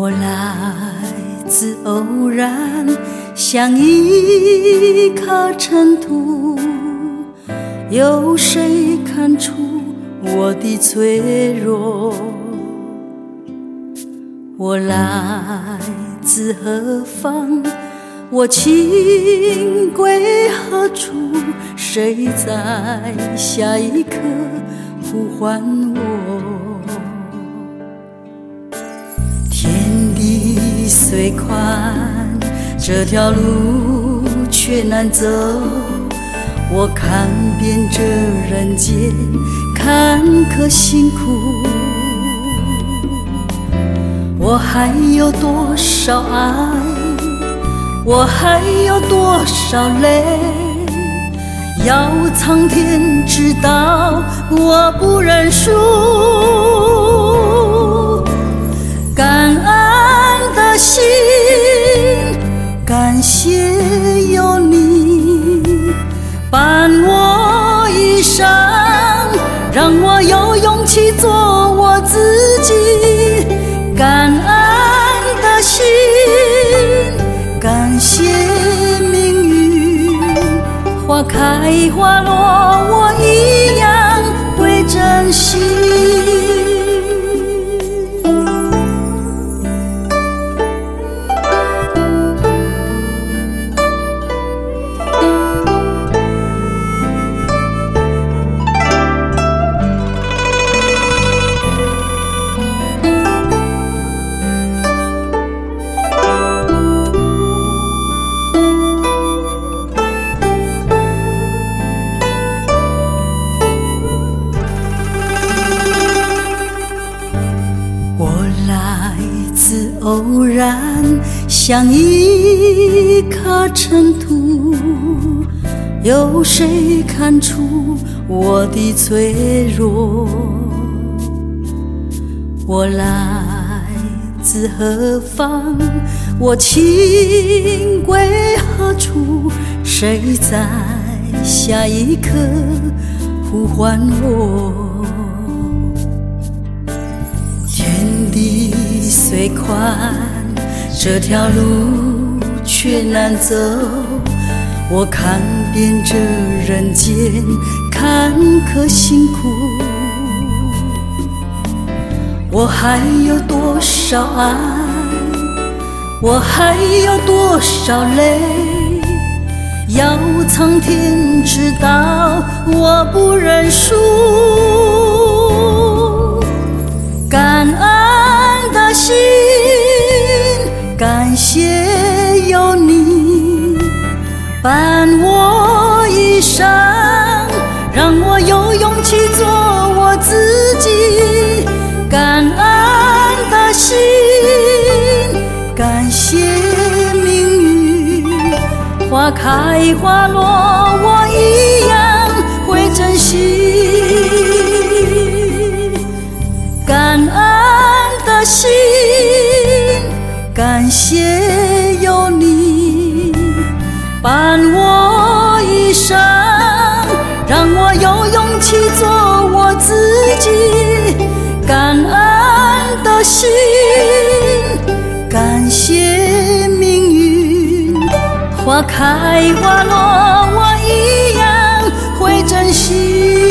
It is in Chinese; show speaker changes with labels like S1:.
S1: 我来自偶然，像一颗尘土，有谁看出我的脆弱？我来自何方？我情归何处？谁在下一刻呼唤我？天地虽宽，这条路却难走。我看遍这人间坎坷辛苦，我还有多少爱？我还有多少泪？要苍天知道，我不认输。感恩的心，感谢有你伴我一生，让我有勇气做我自己。感恩的心，感谢命运，花开花落，我一样会珍惜。偶然，像一颗尘土，有谁看出我的脆弱？我来自何方？我情归何处？谁在下一刻呼唤我？天地虽宽，这条路却难走。我看遍这人间坎坷辛苦，我还有多少爱？我还有多少泪？要苍天知道，我不认输。感恩的心，感谢有你伴我一生，让我有勇气做我自己。感恩的心，感谢命运，花开花落，我一样会珍惜。感恩的心，感谢有你伴我一生，让我有勇气做我自己。感恩的心，感谢命运，花开花落，我一样会珍惜。